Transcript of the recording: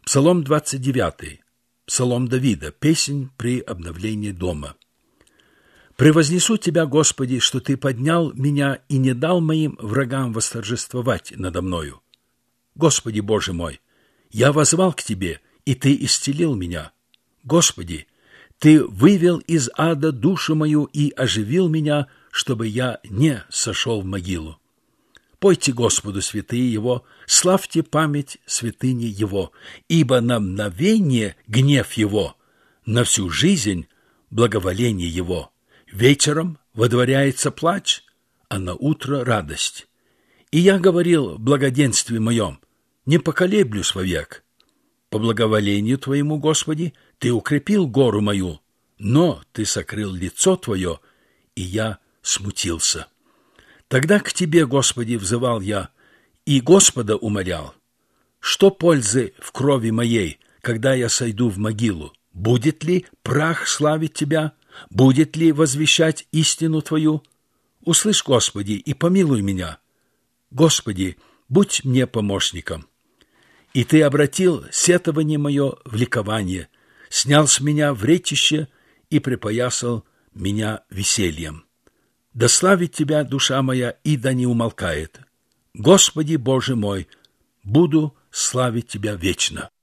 Псалом 29. Псалом Давида. Песнь при обновлении дома. «Превознесу Тебя, Господи, что Ты поднял меня и не дал моим врагам восторжествовать надо мною. Господи, Боже мой, я воззвал к Тебе, и Ты исцелил меня. Господи, Ты вывел из ада душу мою и оживил меня, чтобы я не сошел в могилу. Пойте Господу святые Его, славьте память святыни Его, ибо на мгновение гнев Его, на всю жизнь благоволение Его. Вечером водворяется плач, а на утро радость. И я говорил в благоденствии моем, не поколеблюсь вовек. По благоволению Твоему, Господи, Ты укрепил гору мою, но Ты сокрыл лицо Твое, и я смутился. Тогда к Тебе, Господи, взывал я, и Господа умолял. Что пользы в крови моей, когда я сойду в могилу? Будет ли прах славить Тебя? Будет ли возвещать истину Твою? Услышь, Господи, и помилуй меня. Господи, будь мне помощником. И Ты обратил сетование мое в ликование, снял с меня вретище и припоясал меня весельем. Да славит Тебя душа моя, и да не умолкает. Господи, Боже мой, буду славить Тебя вечно.